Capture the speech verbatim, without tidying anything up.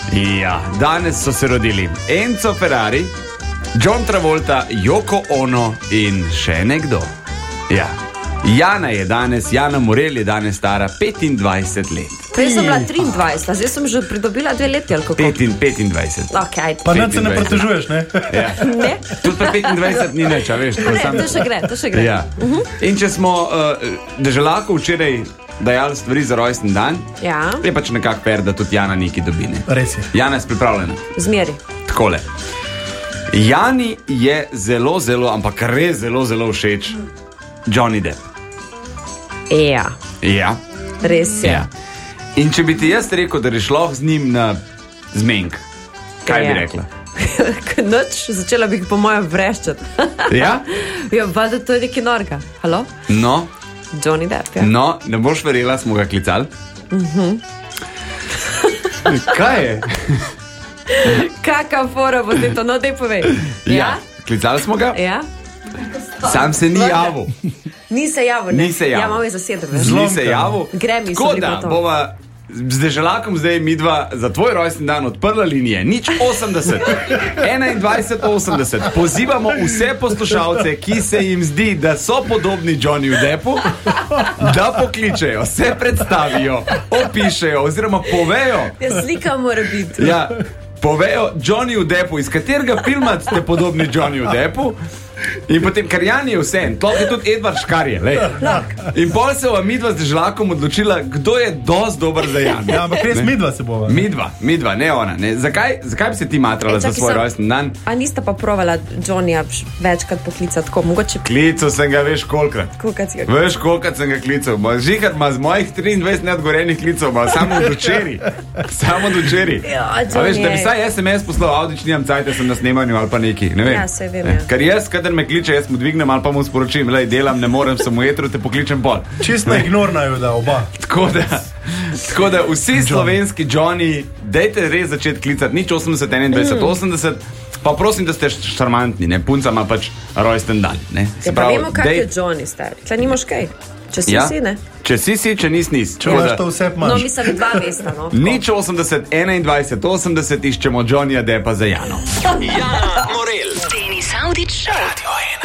Ja, danes so se rodili Enzo Ferrari, John Travolta, Yoko Ono in še nekdo. Ja, Jana je danes, Jana Morel je danes stara petindvajset let. Prej sem bila triindvajset, zdaj sem že pridobila dve leti, ali kako? petindvajset. Okay. Pa ne se ne pretežuješ, ne? Ja. Ne? Tudi pa petindvajset ni neč, a veš. Ne, sam... to še gre, to še gre. Ja. Uh-huh. In če smo uh, deželako včeraj dajali stvari za rojsten dan, ja. je pač nekako fair, da tudi Jana nekaj dobi. Ne? Res je. Jana je pripravljena. Zmeri. Takole. Jani je zelo, zelo, ampak res zelo, zelo všeč Johnny Depp. Ja. Ja. Res je. Ja. In če bi ti jaz rekel, da je šlo z njim na zmenk, kaj ja. bi rekla? Noč, začela bi po mojem vreščati. Ja? Ja, valjda to je neki norga. Halo? No. Johnny Depp, ja. No, ne boš verjela, smo ga klicali. Uh-huh. Kaj je? Kaka fora bo te to, no dej povej. Ja, ja? klicali smo ga. Ja. Sam se ni javil. Ni se javil, ne? Ni se javil. Ja, malo je zasedel. Ni se javil. Gremi so bili pa to. Tako da bova z deželakom zdaj midva za tvoj rojsten dan odprla linije. Nič osemdeset, enaindvajset osemdeset. Pozivamo vse poslušalce, ki se jim zdi, da so podobni Johnnyju Deppu, da pokličejo, se predstavijo, opišejo oziroma povejo. Ja, slika mora biti. Ja, povejo Johnnyju Deppu, iz katerega filma ste podobni Johnnyju Deppu. In potem, ker Jani je vse, to je tudi Edvard Škarje. In pol se vam midva z deželakom odločila, kdo je dosti dober za Jani. Ja, ampak res midva se bova. Midva, midva, ne ona. Ne. Zakaj, zakaj bi se ti matrala e, za svoj rojsten dan? A niste pa provala Johnnyja večkrat poklicati tako, mogoče... Klical sem ga, veš kolikrat. Kolikrat si ga klical? Veš kolikrat sem ga klical. Žihar ma z mojih triindvajset neodgorenih klical, ma samo do včeri. Samo do včeri. Ja, a veš, da bi saj es em es poslal, avdič nimam cajta, sem na snemanju ali pa neki. Ne vem. Ja, se vem, ja. Ker jaz, kadar me kliče, jaz mu dvignem ali pa mu sporočim, lej, delam, ne morem, sem v etru, te pokličem pol. Čisto ignornajo, da oba. Tako da, tako da vsi John. Slovenski Johnny, dejte res začeti klicati, nič osemdeset, enaindvajset, osemdeset, pa prosim, da ste šarmantni, ne, punca ima pač rojsten dan, ne. Ja, pa vemo, kak dej... je Johnny, stari. Tle nimaš kaj. Če si ja? si, ne? Če si si, če nis nis. Če imaš to vse, imaš. No, mislim, dva vesta, no. Nič osemdeset, enaindvajset, osemdeset iščemo Johnnyja Deppa za Jano. Jana Morel. Denis Avdić. Radio